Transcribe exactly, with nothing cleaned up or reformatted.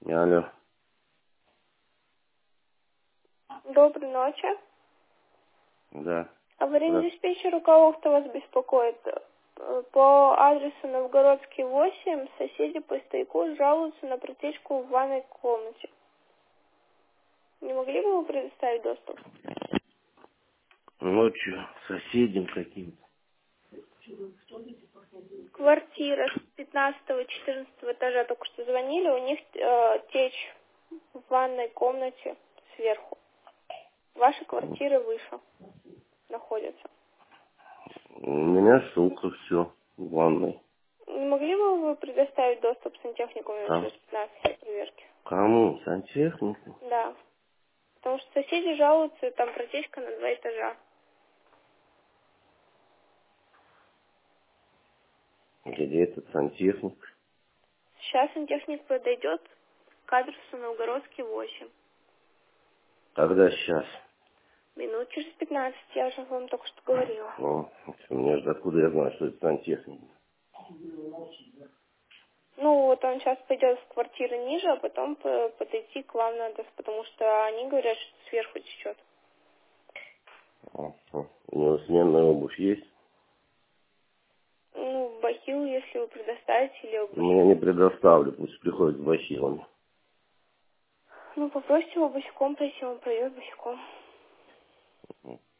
Алло. Доброй ночи. Да. Аварийный Да. диспетчер, у кого кто вас беспокоит? По адресу Новгородский восемь соседи по стояку жалуются на протечку в ванной комнате. Не могли бы вы предоставить доступ? Ночью соседям каким-то. Квартира с пятнадцатого-четырнадцатого этажа только что звонили, у них э, течь в ванной комнате сверху. Ваша квартира выше находится. У меня шелка все в ванной. Не могли бы вы предоставить доступ сантехнику минут Там. через пятнадцать для проверки? Кому? Сантехнику? Да. Потому что соседи жалуются, там протечка на два этажа. Где этот сантехник? Сейчас сантехник подойдет к адресу Новгородский восемь. Когда сейчас? Минут через пятнадцать, я же вам только что говорила. Ну, мне же откуда я знаю, что это сантехник? Ну, вот он сейчас пойдет в квартиру ниже, а потом по- подойти к вам надо, потому что они говорят, что сверху течет. А, а. У него сменная обувь есть? Ну, бахил, если вы предоставите, или обувь. Мне не предоставлю, пусть приходит с бахилами. Ну, попросите его босиком пройти, он пройдет босиком.